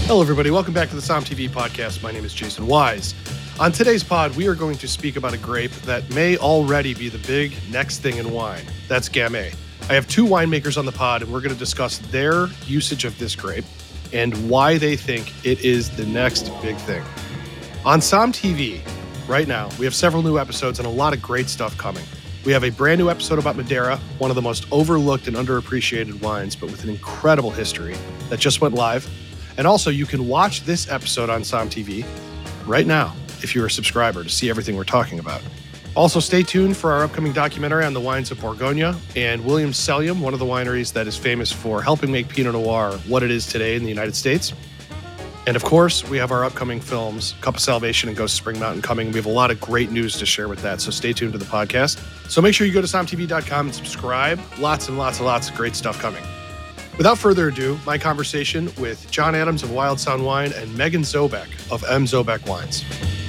Hello, everybody. Welcome back to the Somm TV podcast. My name is Jason Wise. On today's pod, we are going to speak about a grape that may already be the big next thing in wine. That's Gamay. I have two winemakers on the pod, and we're going to discuss their usage of this grape and why they think it is the next big thing. On Somm TV, right now, we have several new episodes and a lot of great stuff coming. We have a brand new episode about Madeira, one of the most overlooked and underappreciated wines, but with an incredible history that just went live. And also, you can watch this episode on Somm TV right now if you're a subscriber to see everything we're talking about. Also, stay tuned for our upcoming documentary on the wines of Bourgogne and Williams Cellium, one of the wineries that is famous for helping make Pinot Noir what it is today in the United States. And of course, we have our upcoming films, Cup of Salvation and Ghost of Spring Mountain coming. We have a lot of great news to share with that, so stay tuned to the podcast. So make sure you go to sommtv.com and subscribe. Lots and lots and lots of great stuff coming. Without further ado, my conversation with John Adams of Wild Sound Wine and Megan Zobeck of M. Zobeck Wines.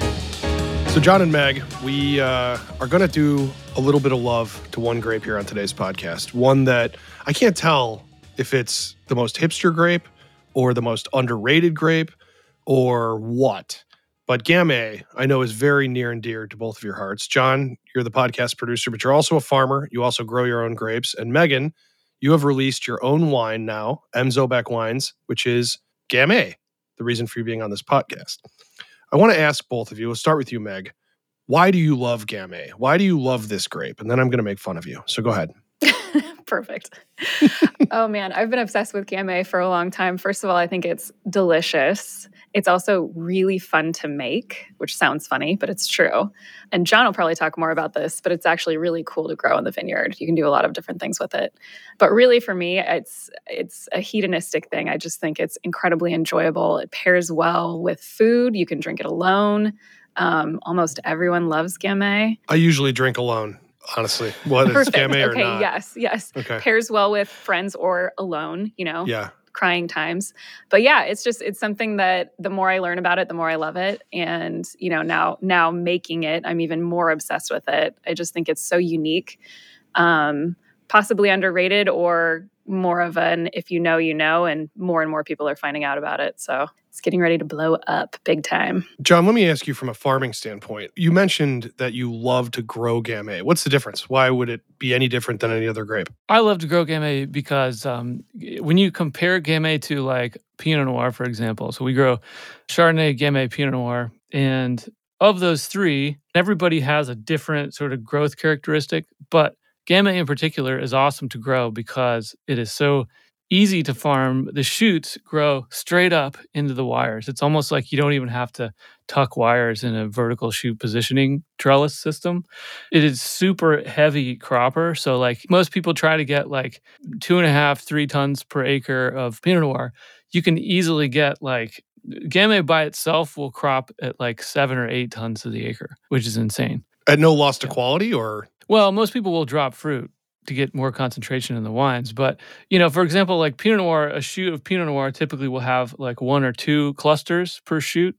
So John and Meg, we are going to do a little bit of love to one grape here on today's podcast. One that I can't tell if it's the most hipster grape or the most underrated grape or what. But Gamay, I know, is very near and dear to both of your hearts. John, you're the podcast producer, but you're also a farmer. You also grow your own grapes. And Megan, you have released your own wine now, M. Zobeck Wines, which is Gamay, the reason for you being on this podcast. I want to ask both of you, we'll start with you, Meg. Why do you love Gamay? Why do you love this grape? And then I'm going to make fun of you. So go ahead. Perfect. Oh, man. I've been obsessed with Gamay for a long time. First of all, I think it's delicious. It's also really fun to make, which sounds funny, but it's true. And John will probably talk more about this, but it's actually really cool to grow in the vineyard. You can do a lot of different things with it. But really, for me, it's a hedonistic thing. I just think it's incredibly enjoyable. It pairs well with food. You can drink it alone. Almost everyone loves Gamay. I usually drink alone, honestly, whether it's Gamay or okay, not. Yes. Okay. Pairs well with friends or alone, Yeah. crying times. But yeah, it's something that the more I learn about it, the more I love it. And, now making it, I'm even more obsessed with it. I just think it's so unique, possibly underrated or more of an, if you know, and more people are finding out about it. So it's getting ready to blow up big time. John, let me ask you from a farming standpoint. You mentioned that you love to grow Gamay. What's the difference? Why would it be any different than any other grape? I love to grow Gamay because when you compare Gamay to like Pinot Noir, for example, so we grow Chardonnay, Gamay, Pinot Noir, and of those three, everybody has a different sort of growth characteristic, but Gamay in particular is awesome to grow because it is so easy to farm. The shoots grow straight up into the wires. It's almost like you don't even have to tuck wires in a vertical shoot positioning trellis system. It is super heavy cropper. So like most people try to get like 2.5, 3 tons per acre of Pinot Noir. You can easily get like Gamay by itself will crop at like 7 or 8 tons to the acre, which is insane. At no loss to quality or? Well, most people will drop fruit to get more concentration in the wines. But, for example, like Pinot Noir, a shoot of Pinot Noir typically will have like 1 or 2 clusters per shoot.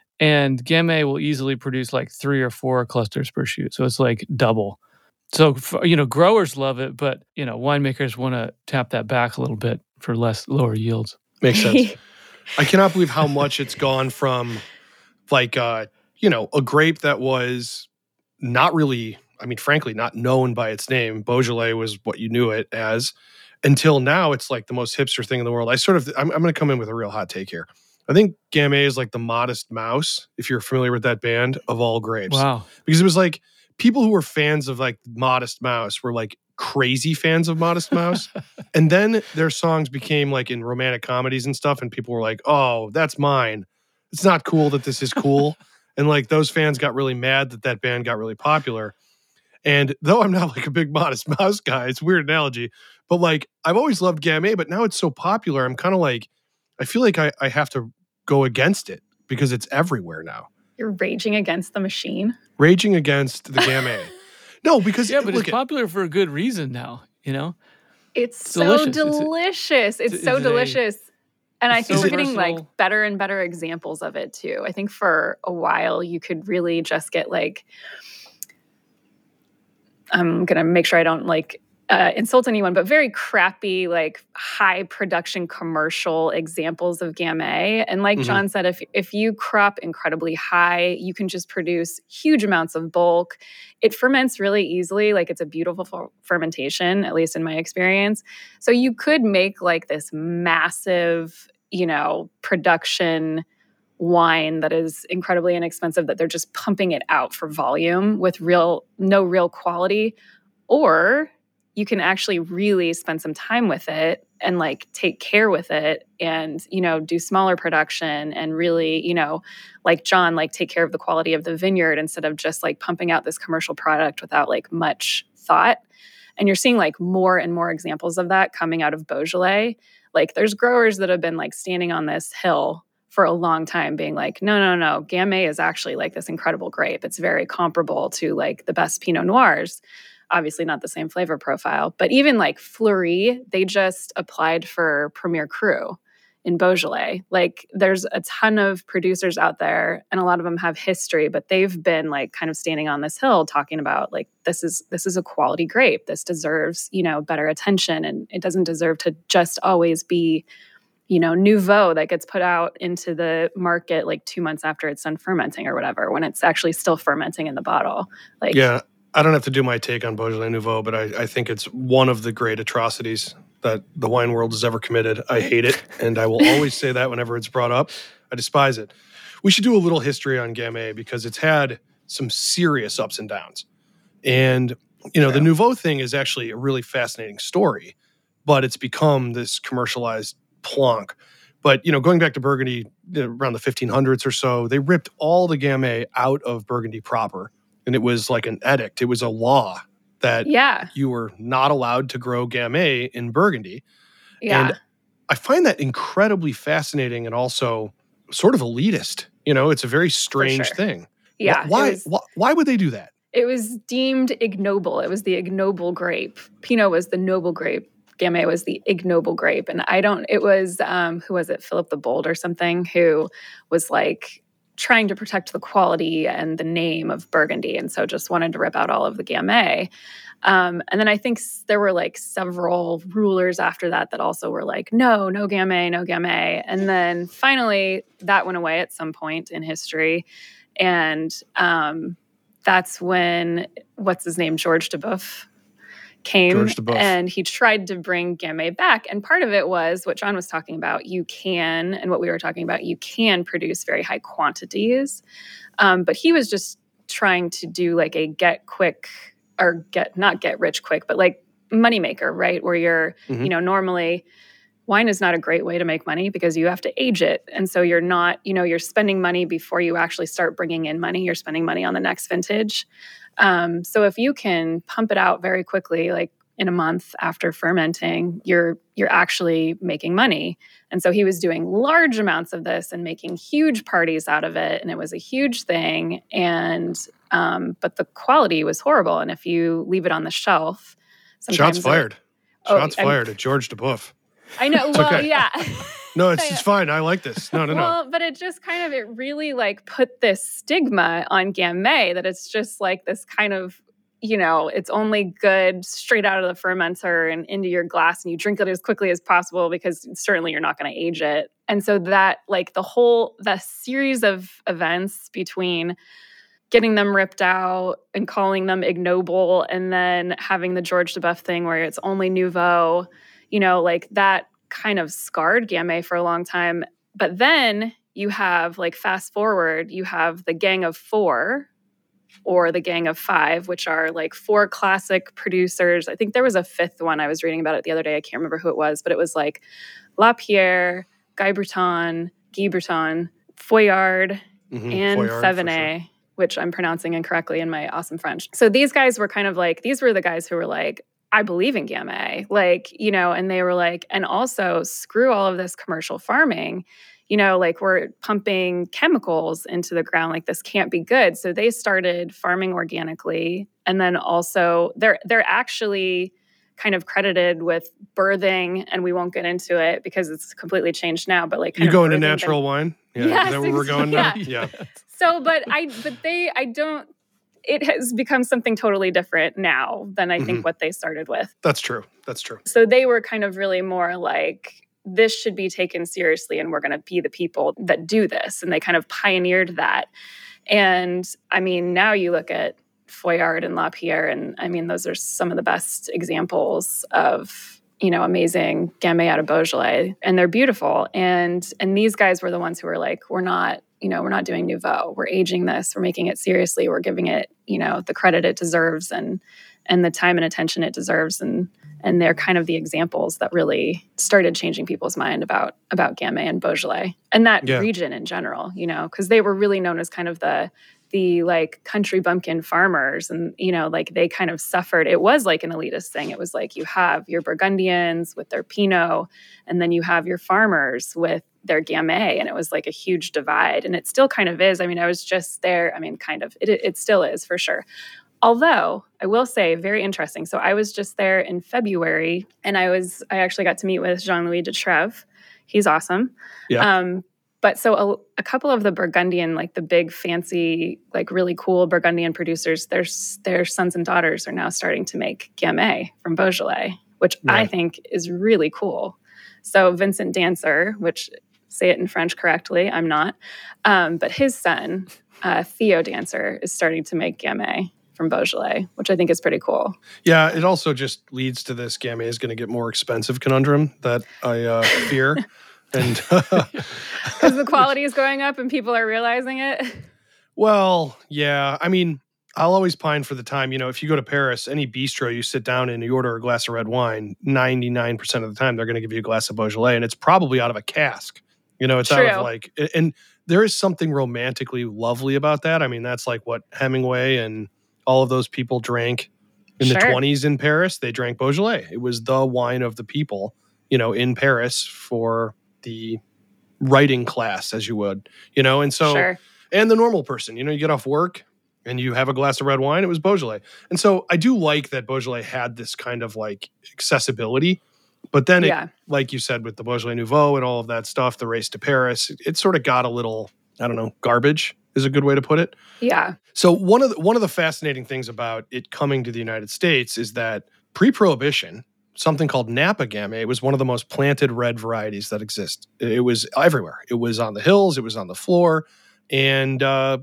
And Gamay will easily produce like 3 or 4 clusters per shoot. So it's like double. So, growers love it, but, winemakers want to tap that back a little bit for lower yields. Makes sense. I cannot believe how much it's gone from like, a grape that was not really, frankly, not known by its name. Beaujolais was what you knew it as until now. It's like the most hipster thing in the world. I'm going to come in with a real hot take here. I think Gamay is like the Modest Mouse, if you're familiar with that band, of all grapes. Wow. Because it was like people who were fans of like Modest Mouse were like crazy fans of Modest Mouse. And then their songs became like in romantic comedies and stuff. And people were like, oh, that's mine. It's not cool that this is cool. And like those fans got really mad that band got really popular. And though I'm not like a big Modest Mouse guy, it's a weird analogy, but like I've always loved Gamay, but now it's so popular. I'm kind of like, I feel like I have to go against it because it's everywhere now. You're raging against the machine? Raging against the Gamay. No, because yeah, but it's popular for a good reason now, It's so delicious. It's so delicious. And I think we're getting like better and better examples of it too. I think for a while you could really just get like, I'm going to make sure I don't like insult anyone, but very crappy, like high production commercial examples of Gamay. And like John said, if you crop incredibly high, you can just produce huge amounts of bulk. It ferments really easily. Like it's a beautiful fermentation, at least in my experience. So you could make like this massive, production wine that is incredibly inexpensive that they're just pumping it out for volume with no real quality. Or you can actually really spend some time with it and like take care with it and, do smaller production and really, like John, like take care of the quality of the vineyard instead of just like pumping out this commercial product without like much thought. And you're seeing like more and more examples of that coming out of Beaujolais. Like there's growers that have been like standing on this hill for a long time being like, no, Gamay is actually like this incredible grape. It's very comparable to like the best Pinot Noirs. Obviously not the same flavor profile, but even like Fleury, they just applied for Premier Cru in Beaujolais. Like there's a ton of producers out there and a lot of them have history, but they've been like kind of standing on this hill talking about like, this is a quality grape. This deserves, better attention. And it doesn't deserve to just always be, Nouveau that gets put out into the market like 2 months after it's done fermenting or whatever, when it's actually still fermenting in the bottle. Like, yeah. I don't have to do my take on Beaujolais Nouveau, but I think it's one of the great atrocities that the wine world has ever committed. I hate it, and I will always say that whenever it's brought up. I despise it. We should do a little history on Gamay because it's had some serious ups and downs. And, the Nouveau thing is actually a really fascinating story, but it's become this commercialized plonk. But, going back to Burgundy around the 1500s or so, they ripped all the Gamay out of Burgundy proper. And it was like an edict. It was a law that you were not allowed to grow Gamay in Burgundy. Yeah. And I find that incredibly fascinating and also sort of elitist. It's a very strange thing. Yeah. Why would they do that? It was deemed ignoble. It was the ignoble grape. Pinot was the noble grape. Gamay was the ignoble grape. And it was, who was it? Philip the Bold or something, who was like trying to protect the quality and the name of Burgundy, and so just wanted to rip out all of the Gamay. And then I think there were like several rulers after that also were like, no Gamay, no Gamay. And then finally that went away at some point in history. And that's when, what's his name, George Duboeuf came and he tried to bring Gamay back. And part of it was what John was talking about. And what we were talking about, you can produce very high quantities. But he was just trying to do like a not get rich quick, but like moneymaker, right? Where you're, normally wine is not a great way to make money because you have to age it. And so you're not, you're spending money before you actually start bringing in money. You're spending money on the next vintage. So if you can pump it out very quickly, like in a month after fermenting, you're actually making money. And so he was doing large amounts of this and making huge parties out of it. And it was a huge thing. And, but the quality was horrible. And if you leave it on the shelf, sometimes Shots fired at George Duboeuf. I know. Well, okay. Yeah. No, it's fine. I like this. No. Well, but it really like put this stigma on Gamay that it's just like this kind of, it's only good straight out of the fermenter and into your glass and you drink it as quickly as possible because certainly you're not going to age it. And so that like the series of events between getting them ripped out and calling them ignoble and then having the George Duboeuf thing where it's only Nouveau, like that kind of scarred Gamay for a long time. But then you have, like, fast forward, you have the Gang of Four or the Gang of Five, which are like four classic producers. I think there was a fifth one. I was reading about it the other day. I can't remember who it was, but it was like Lapierre, Guy Bruton, Foillard, and Thévenet, sure, which I'm pronouncing incorrectly in my awesome French. So these guys were kind of like, these were the guys who were like, I believe in Gamay, like, and they were like, and also screw all of this commercial farming, like we're pumping chemicals into the ground, like this can't be good. So they started farming organically. And then also they're actually kind of credited with birthing, and we won't get into it because it's completely changed now, but like you go into natural wine? Yeah. Yes, is that where we're going now? Yeah. So, it has become something totally different now than I think what they started with. That's true. So they were kind of really more like, this should be taken seriously and we're going to be the people that do this. And they kind of pioneered that. And I mean, now you look at Foillard and Lapierre, and I mean, those are some of the best examples of, amazing Gamay out of Beaujolais, and they're beautiful. And these guys were the ones who were like, we're not doing Nouveau. We're aging this. We're making it seriously. We're giving it, the credit it deserves and the time and attention it deserves. And they're kind of the examples that really started changing people's mind about Gamay and Beaujolais and that region in general, because they were really known as kind of the like country bumpkin farmers, and like they kind of suffered. It was like an elitist thing. It was like you have your Burgundians with their Pinot, and then you have your farmers with their Gamay, and it was like a huge divide, and it still kind of is. I mean, I was just there. I mean, kind of. It still is for sure. Although I will say, very interesting. So I was just there in February, and I actually got to meet with Jean-Louis de Trèves. He's awesome. Yeah. But so a couple of the Burgundian, like the big fancy, like really cool Burgundian producers, their sons and daughters are now starting to make Gamay from Beaujolais, which I think is really cool. So Vincent Dancer, which say it in French correctly, I'm not, but his son, Theo Dancer, is starting to make Gamay from Beaujolais, which I think is pretty cool. Yeah, it also just leads to this Gamay is going to get more expensive conundrum that I fear. And because the quality is going up and people are realizing it. Well, yeah. I mean, I'll always pine for the time, if you go to Paris, any bistro, you sit down and you order a glass of red wine, 99% of the time they're going to give you a glass of Beaujolais, and it's probably out of a cask. It's True. out of like, and there is something romantically lovely about that. I mean, that's like what Hemingway and all of those people drank in the 20s in Paris. They drank Beaujolais. It was the wine of the people, in Paris for the writing class, as you would, and so, and the normal person, you get off work and you have a glass of red wine, it was Beaujolais. And so I do like that Beaujolais had this kind of like accessibility, but then it, like you said, with the Beaujolais Nouveau and all of that stuff, the race to Paris, it sort of got a little, I don't know, garbage is a good way to put it. Yeah. So one of the fascinating things about it coming to the United States is that pre-Prohibition, something called Napa Gamay was one of the most planted red varieties that exist. It was everywhere. It was on the hills. It was on the floor. And,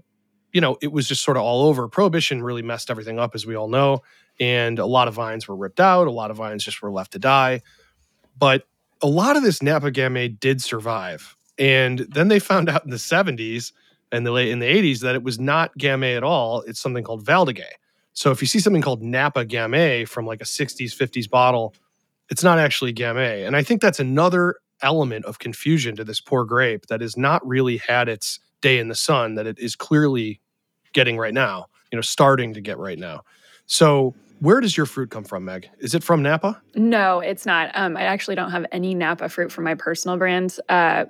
it was just sort of all over. Prohibition really messed everything up, as we all know. And a lot of vines were ripped out. A lot of vines just were left to die. But a lot of this Napa Gamay did survive. And then they found out in the 70s and in the 80s that it was not Gamay at all. It's something called Valdiguet. So if you see something called Napa Gamay from like a 60s, 50s bottle, it's not actually Gamay. And I think that's another element of confusion to this poor grape that has not really had its day in the sun that it is clearly getting right now, starting to get right now. So where does your fruit come from, Meg? Is it from Napa? No, it's not. I actually don't have any Napa fruit from my personal brand.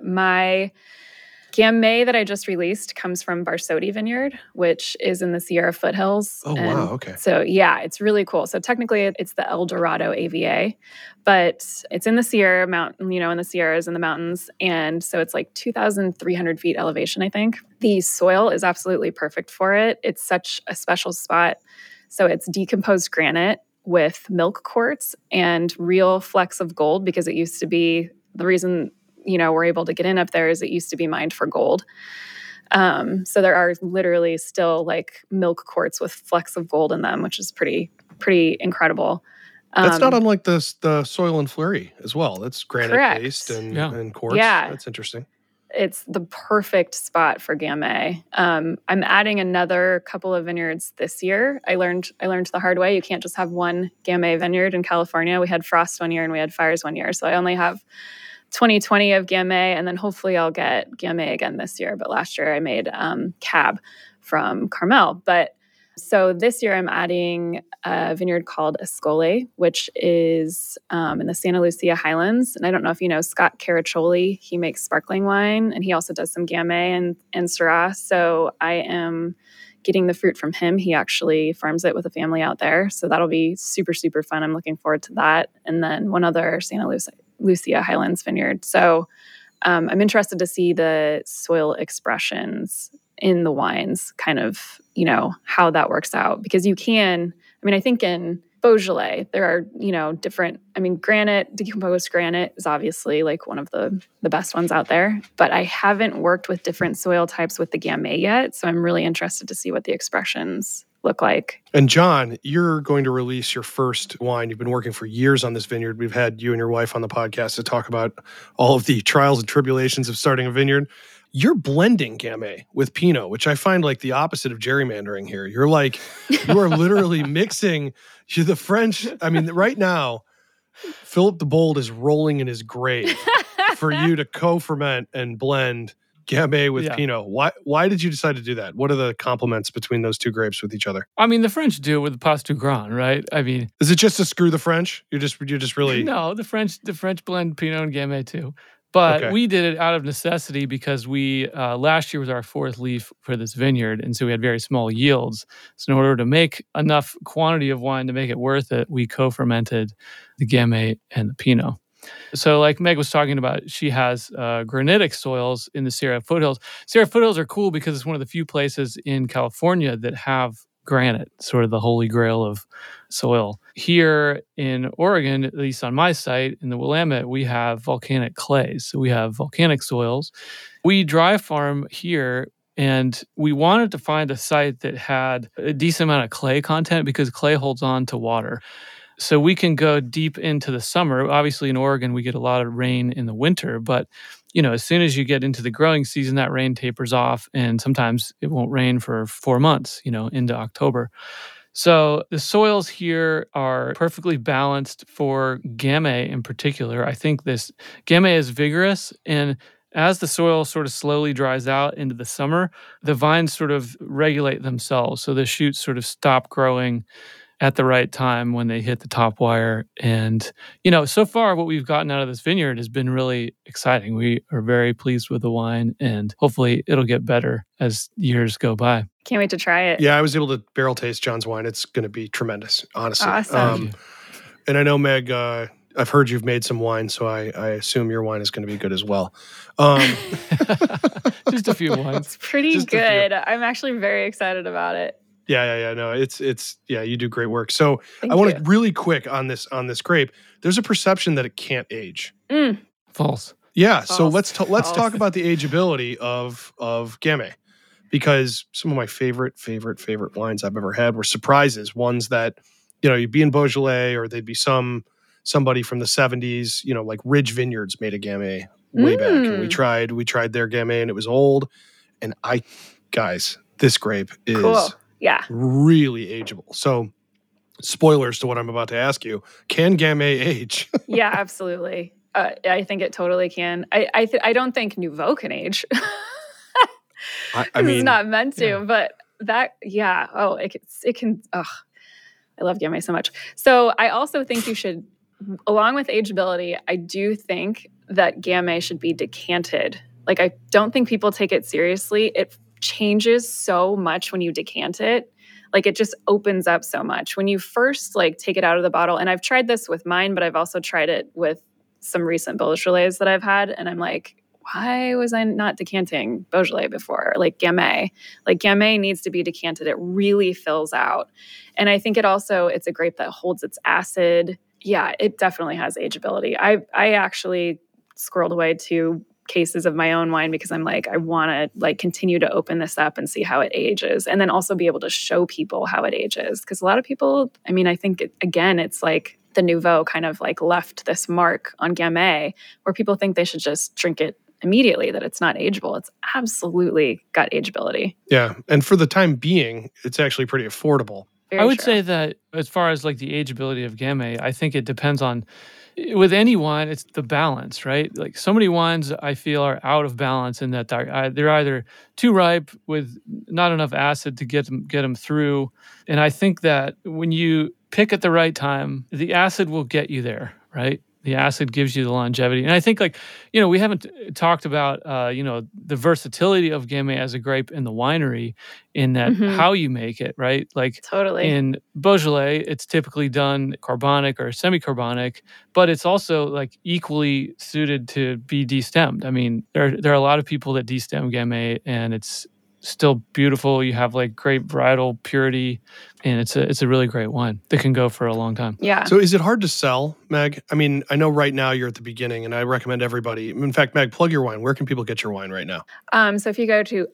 My Gamay that I just released comes from Barsotti Vineyard, which is in the Sierra foothills. Oh, wow. Okay. So, yeah, it's really cool. So, technically, it's the El Dorado AVA, but it's in the Sierra Mountain, in the Sierras in the mountains. And so, it's like 2,300 feet elevation, I think. The soil is absolutely perfect for it. It's such a special spot. So, it's decomposed granite with milk quartz and real flecks of gold, because it used to be the reason we're able to get in up there is it used to be mined for gold. So there are literally still like milk quartz with flecks of gold in them, which is pretty incredible. That's not unlike the soil in Fleury as well. That's granite based and quartz. Yeah. That's interesting. It's the perfect spot for Gamay. I'm adding another couple of vineyards this year. I learned the hard way. You can't just have one Gamay vineyard in California. We had frost one year and we had fires one year. So I only have 2020 of Gamay, and then hopefully I'll get Gamay again this year. But last year I made Cab from Carmel. But so this year I'm adding a vineyard called Ascoli, which is in the Santa Lucia Highlands. And I don't know if you know Scott Caraccioli. He makes sparkling wine, and he also does some Gamay and Syrah. So I am getting the fruit from him. He actually farms it with a family out there. So that'll be super, super fun. I'm looking forward to that. And then one other Santa Lucia Highlands vineyard. So I'm interested to see the soil expressions in the wines, kind of, how that works out. Because I think in Beaujolais, there are, different, granite, decomposed granite is obviously like one of the best ones out there, but I haven't worked with different soil types with the Gamay yet. So I'm really interested to see what the expressions look like. And John, you're going to release your first wine. You've been working for years on this vineyard. We've had you and your wife on the podcast to talk about all of the trials and tribulations of starting a vineyard. You're blending Gamay with Pinot, which I find like the opposite of gerrymandering here. You are literally mixing the French. I mean, right now, Philip the Bold is rolling in his grave for you to co-ferment and blend Gamay with Pinot. Why did you decide to do that? What are the complements between those two grapes with each other? I mean, the French do it with the Passe du Grand, right? I mean, is it just to screw the French? You're just really no. The French blend Pinot and Gamay too. But we did it out of necessity because we last year was our fourth leaf for this vineyard, and so we had very small yields. So in order to make enough quantity of wine to make it worth it, we co-fermented the Gamay and the Pinot. So like Meg was talking about, she has granitic soils in the Sierra foothills. Sierra foothills are cool because it's one of the few places in California that have granite, sort of the holy grail of soil. Here in Oregon, at least on my site, in the Willamette, we have volcanic clays. So we have volcanic soils. We dry farm here, and we wanted to find a site that had a decent amount of clay content because clay holds on to water. So we can go deep into the summer. Obviously, in Oregon, we get a lot of rain in the winter, but as soon as you get into the growing season, that rain tapers off, and sometimes it won't rain for 4 months, into October. So the soils here are perfectly balanced for Gamay in particular. I think this Gamay is vigorous, and as the soil sort of slowly dries out into the summer, the vines sort of regulate themselves. So the shoots sort of stop growing at the right time when they hit the top wire. And, so far what we've gotten out of this vineyard has been really exciting. We are very pleased with the wine, and hopefully it'll get better as years go by. Can't wait to try it. Yeah, I was able to barrel taste John's wine. It's going to be tremendous, honestly. Awesome. And I know, Meg, I've heard you've made some wine, so I assume your wine is going to be good as well. Just a few wines. It's pretty good. I'm actually very excited about it. Yeah. No, it's you do great work. So I want to really quick on this grape. There's a perception that it can't age. False. Yeah. False. So let's talk about the ageability of Gamay, because some of my favorite wines I've ever had were surprises. Ones that you'd be in Beaujolais, or they'd be somebody from the 70s. Like Ridge Vineyards made a Gamay way back, and we tried their Gamay, and it was old. And this grape is cool. Yeah. Really ageable. So, spoilers to what I'm about to ask you. Can Gamay age? Yeah, absolutely. I think it totally can. I don't think Nouveau can age. I mean, it's not meant to, but that, yeah. Oh, it can. Oh, I love Gamay so much. So I also think you should, along with ageability, I do think that Gamay should be decanted. Like, I don't think people take it seriously. It changes so much when you decant it. Like, it just opens up so much when you first take it out of the bottle. And I've tried this with mine, but I've also tried it with some recent Beaujolais that I've had, and I'm like, why was I not decanting Beaujolais before? Gamay needs to be decanted. It really fills out. And I think it's a grape that holds its acid. Yeah, it definitely has ageability. I actually squirreled away 2 cases of my own wine because I'm like, I want to continue to open this up and see how it ages, and then also be able to show people how it ages. Because a lot of people, I think it's like the Nouveau kind of left this mark on Gamay where people think they should just drink it immediately, that it's not ageable. It's absolutely got ageability. Yeah, and for the time being, it's actually pretty affordable. Very I would true. say that as far as the ageability of Gamay, I think it depends on, with any wine, it's the balance, right? So many wines I feel are out of balance in that they're either too ripe with not enough acid to get them through. And I think that when you pick at the right time, the acid will get you there, right? The acid gives you the longevity. And I think we haven't talked about, the versatility of Gamay as a grape in the winery, in that how you make it, right? Totally. In Beaujolais, it's typically done carbonic or semi-carbonic, but it's also equally suited to be destemmed. I mean, there are a lot of people that destem Gamay, and it's still beautiful. You have like great varietal purity, and it's a really great wine that can go for a long time. Yeah. So is it hard to sell, Meg? I mean, I know right now you're at the beginning, and I recommend everybody. In fact, Meg, plug your wine. Where can people get your wine right now? So if you go to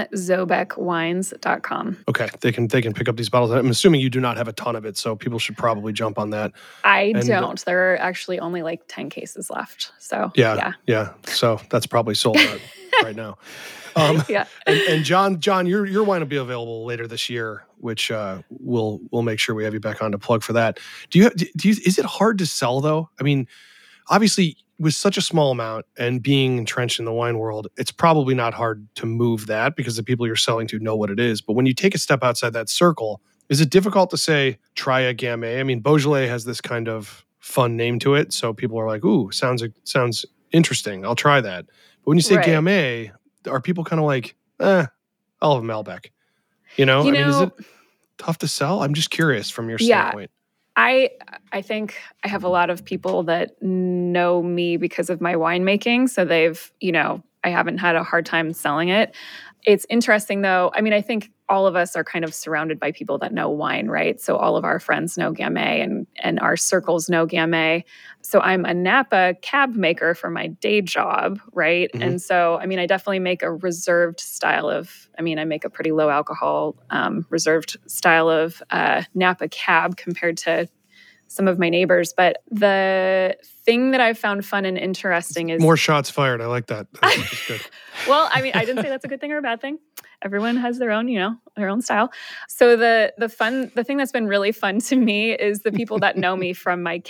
mzobekwines.com. Okay, they can pick up these bottles. I'm assuming you do not have a ton of it, so people should probably jump on that. I don't. There are actually only like 10 cases left. So yeah. So that's probably sold out right now. Yeah. And John, your wine will be available later this year, which we'll make sure we have you back on to plug for that. Is it hard to sell though? I mean, obviously with such a small amount and being entrenched in the wine world, it's probably not hard to move that because the people you're selling to know what it is. But when you take a step outside that circle, is it difficult to say try a Gamay? I mean, Beaujolais has this kind of fun name to it, so people are like, "Ooh, sounds interesting. I'll try that." But when you say Gamay, are people kind of like, I'll have a Malbec? I mean, is it tough to sell? I'm just curious from your standpoint. I think I have a lot of people that know me because of my winemaking. So they've, I haven't had a hard time selling it. It's interesting though. I mean, I think all of us are kind of surrounded by people that know wine, right? So all of our friends know Gamay and our circles know Gamay. So I'm a Napa cab maker for my day job, right? Mm-hmm. And so, I mean, I definitely make a reserved style I make a pretty low alcohol, reserved style of Napa cab compared to some of my neighbors. But the thing that I've found fun and interesting is... More shots fired. I like that. That's good. Well, I mean, I didn't say that's a good thing or a bad thing. Everyone has their own, their own style. So the thing that's been really fun to me is the people that know me from my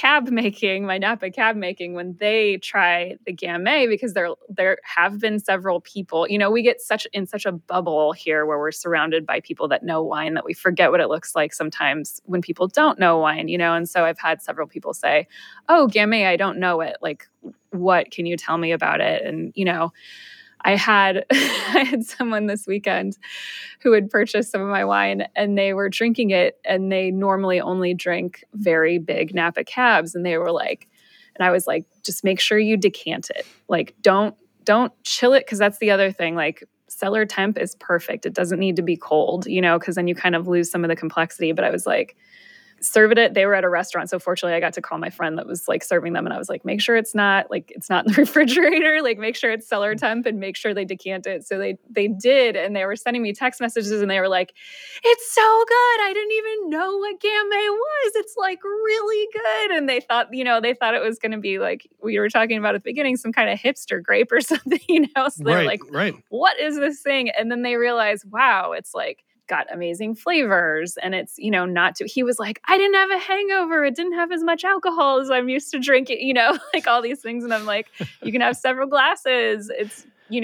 Napa cab making, when they try the Gamay, because there have been several people, we get in such a bubble here where we're surrounded by people that know wine that we forget what it looks like sometimes when people don't know wine, and so I've had several people say, "Oh, Gamay, I don't know it. Like, what can you tell me about it?" And, I had someone this weekend who had purchased some of my wine and they were drinking it, and they normally only drink very big Napa cabs. And they were like, and I was like, just make sure you decant it. Like, don't chill it. 'Cause that's the other thing. Like, cellar temp is perfect. It doesn't need to be cold, 'cause then you kind of lose some of the complexity. But I was like, serve it. They were at a restaurant. So fortunately I got to call my friend that was like serving them. And I was like, make sure it's not in the refrigerator, like make sure it's cellar temp and make sure they decant it. So they did. And they were sending me text messages and they were like, "It's so good. I didn't even know what Gamay was. It's like really good." And they thought it was going to be like we were talking about at the beginning, some kind of hipster grape or something, So they're like, what is this thing? And then they realized, wow, it's like, got amazing flavors, and it's he was like, "I didn't have a hangover, it didn't have as much alcohol as I'm used to drinking," like all these things. And I'm like, you can have several glasses, it's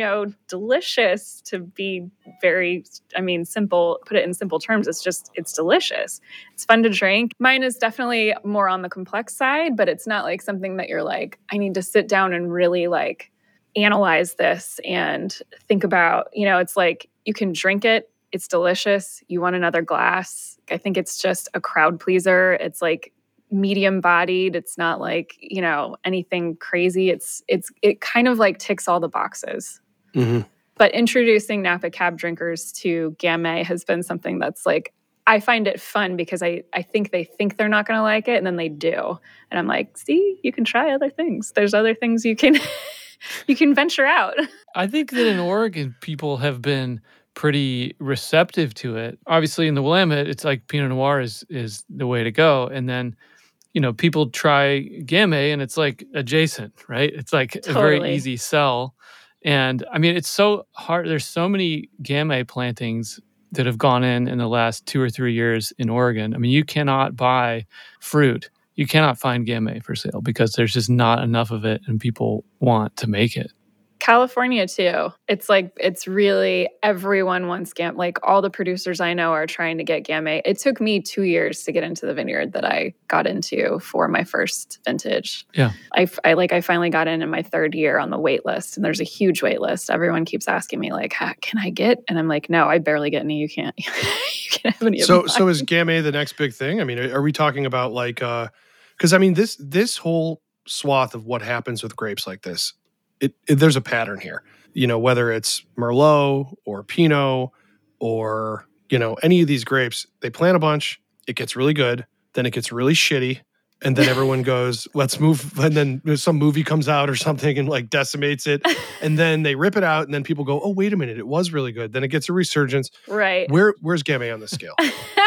delicious. To be very simple, put it in simple terms, it's delicious, it's fun to drink. Mine is definitely more on the complex side, but it's not like something that you're like, I need to sit down and really like analyze this and think about. It's like you can drink it, it's delicious. You want another glass. I think it's just a crowd pleaser. It's like medium bodied. It's not like, anything crazy. It kind of like ticks all the boxes. Mm-hmm. But introducing Napa cab drinkers to Gamay has been something that's like, I find it fun because I think they think they're not going to like it, and then they do. And I'm like, see, you can try other things. There's other things you can you can venture out. I think that in Oregon, people have been pretty receptive to it. Obviously, in the Willamette, it's like Pinot Noir is the way to go. And then, people try Gamay and it's like adjacent, right? It's like totally. A very easy sell. And I mean, it's so hard. There's so many Gamay plantings that have gone in the last 2 or 3 years in Oregon. I mean, you cannot buy fruit. You cannot find Gamay for sale because there's just not enough of it and people want to make it. California too. It's like, it's really, everyone wants Gamay. Like all the producers I know are trying to get Gamay. It took me 2 years to get into the vineyard that I got into for my first vintage. Yeah. I finally got in my third year on the wait list, and there's a huge wait list. Everyone keeps asking me like, can I get? And I'm like, no, I barely get any. You can't have any of them. So is Gamay the next big thing? I mean, are we talking about like, because I mean, this whole swath of what happens with grapes like this, there's a pattern here. Whether it's Merlot or Pinot or, any of these grapes, they plant a bunch, it gets really good, then it gets really shitty, and then everyone goes, let's move, and then some movie comes out or something and like decimates it, and then they rip it out, and then people go, oh, wait a minute, it was really good. Then it gets a resurgence. Right. Where's Gamay on the scale?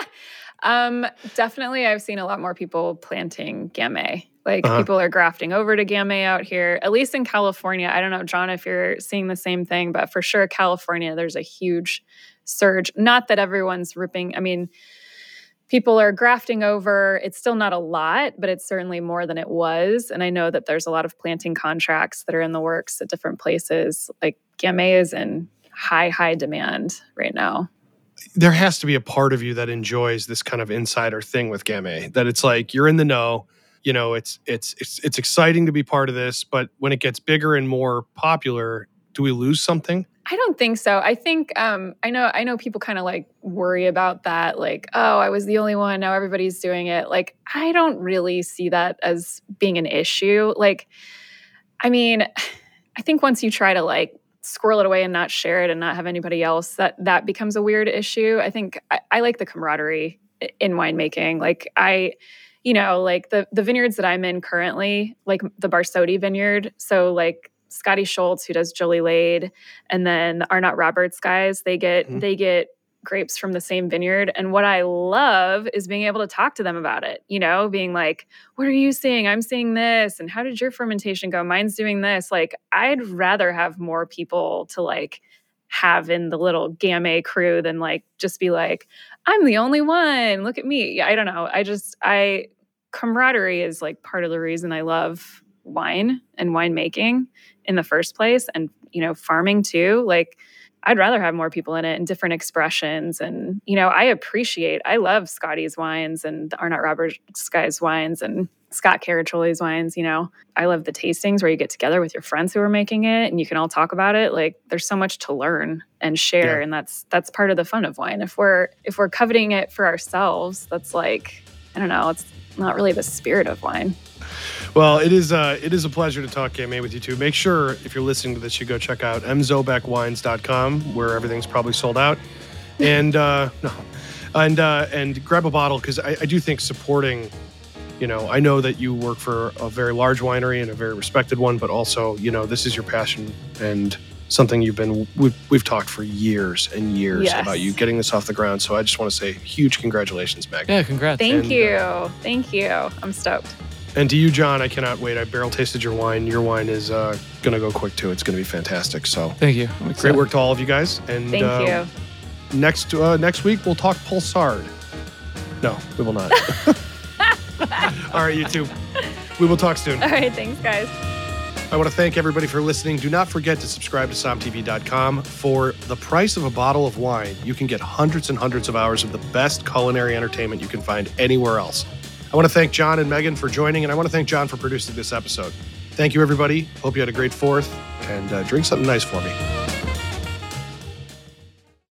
Definitely I've seen a lot more people planting Gamay. Like people are grafting over to Gamay out here, at least in California. I don't know, John, if you're seeing the same thing, but for sure, California, there's a huge surge. Not that everyone's ripping. I mean, people are grafting over. It's still not a lot, but it's certainly more than it was. And I know that there's a lot of planting contracts that are in the works at different places. Like Gamay is in high demand right now. There has to be a part of you that enjoys this kind of insider thing with Gamay, that it's like you're in the know. It's exciting to be part of this, but when it gets bigger and more popular, do we lose something? I don't think so. I think I know people kind of like worry about that, like, oh, I was the only one, now everybody's doing it. Like, I don't really see that as being an issue. Like, I mean, I think once you try to like squirrel it away and not share it and not have anybody else, that becomes a weird issue. I think I like the camaraderie in winemaking. Like like the vineyards that I'm in currently, like the Barsotti vineyard. So like Scotty Schultz, who does Jolie Lade, and then the Arnott Roberts guys, they get grapes from the same vineyard. And what I love is being able to talk to them about it, being like, what are you seeing? I'm seeing this. And how did your fermentation go? Mine's doing this. Like, I'd rather have more people to like have in the little Gamay crew than like just be like, I'm the only one. Look at me. Yeah, I don't know. Camaraderie is like part of the reason I love wine and winemaking in the first place, and farming too. Like, I'd rather have more people in it and different expressions. And I love Scotty's wines and the Arnott Roberts guys' wines and Scott Caraccioli's wines. I love the tastings where you get together with your friends who are making it and you can all talk about it. Like, there's so much to learn and share, and that's part of the fun of wine. If we're coveting it for ourselves, that's like, I don't know, it's not really the spirit of wine. Well, it is a pleasure to talk Gamay with you two. Make sure, if you're listening to this, you go check out mzobeckwines.com, where everything's probably sold out, and and grab a bottle, because I do think supporting. I know that you work for a very large winery and a very respected one, but also this is your passion and something we've talked for years and years about you getting this off the ground. So I just want to say huge congratulations, Meg. Yeah, congrats. Thank you. I'm stoked. And to you, John, I cannot wait. I barrel tasted your wine. Your wine is going to go quick too. It's going to be fantastic. So thank you. Great work to all of you guys. And thank you. Next week we'll talk Pulsard. No, we will not. All right, you two. We will talk soon. All right, thanks, guys. I want to thank everybody for listening. Do not forget to subscribe to SomTV.com. For the price of a bottle of wine, you can get hundreds and hundreds of hours of the best culinary entertainment you can find anywhere else. I want to thank John and Megan for joining, and I want to thank John for producing this episode. Thank you, everybody. Hope you had a great 4th, and drink something nice for me.